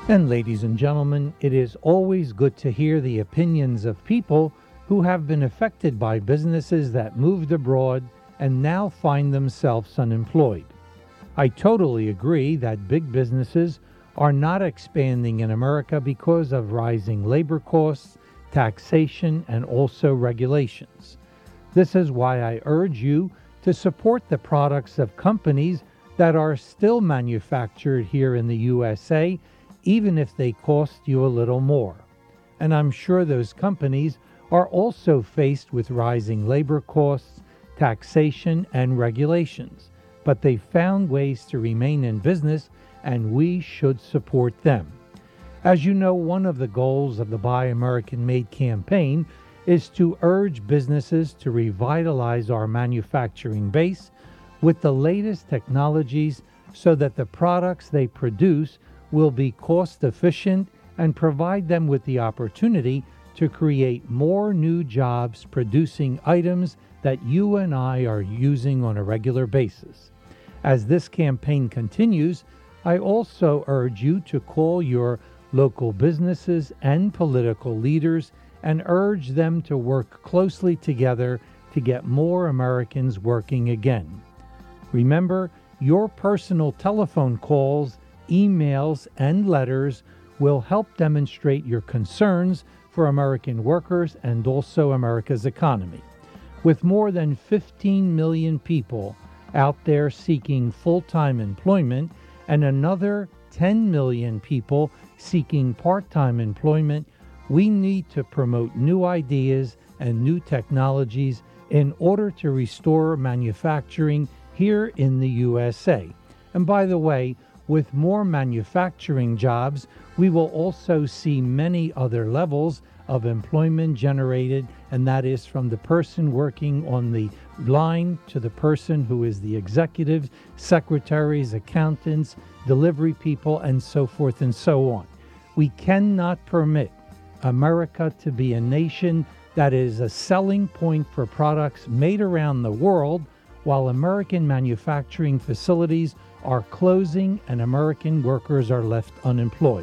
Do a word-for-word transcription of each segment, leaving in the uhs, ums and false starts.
And ladies and gentlemen, it is always good to hear the opinions of people who have been affected by businesses that moved abroad and now find themselves unemployed. I totally agree that big businesses are not expanding in America because of rising labor costs, taxation, and also regulations. This is why I urge you to support the products of companies that are still manufactured here in the U S A, even if they cost you a little more. And I'm sure those companies are also faced with rising labor costs, taxation, and regulations, but they found ways to remain in business, and we should support them. As you know, one of the goals of the Buy American Made campaign is to urge businesses to revitalize our manufacturing base with the latest technologies so that the products they produce will be cost efficient and provide them with the opportunity to create more new jobs producing items that you and I are using on a regular basis. As this campaign continues, I also urge you to call your local businesses and political leaders and urge them to work closely together to get more Americans working again. Remember, your personal telephone calls, emails, and letters will help demonstrate your concerns for American workers and also America's economy. With more than fifteen million people out there seeking full-time employment and another ten million people seeking part-time employment, we need to promote new ideas and new technologies in order to restore manufacturing here in the U S A. And by the way, with more manufacturing jobs, we will also see many other levels of employment generated, and that is from the person working on the line to the person who is the executives, secretaries, accountants, delivery people, and so forth and so on. We cannot permit America to be a nation that is a selling point for products made around the world while American manufacturing facilities are closing and American workers are left unemployed.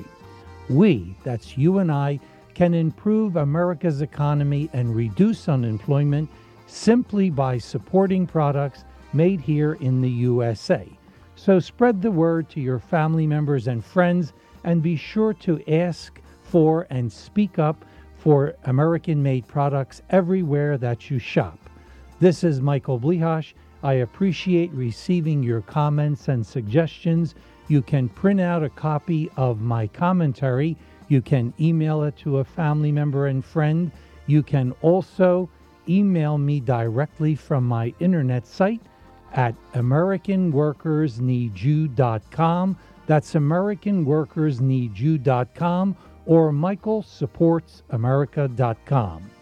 We, that's you and I, can improve America's economy and reduce unemployment simply by supporting products made here in the U S A. So spread the word to your family members and friends, and be sure to ask for and speak up for American-made products everywhere that you shop. This is Michael Blihash. I appreciate receiving your comments and suggestions. You can print out a copy of my commentary. You can email it to a family member and friend. You can also email me directly from my internet site at American Workers Need You dot com. That's American Workers Need You dot com or Michael Supports America dot com.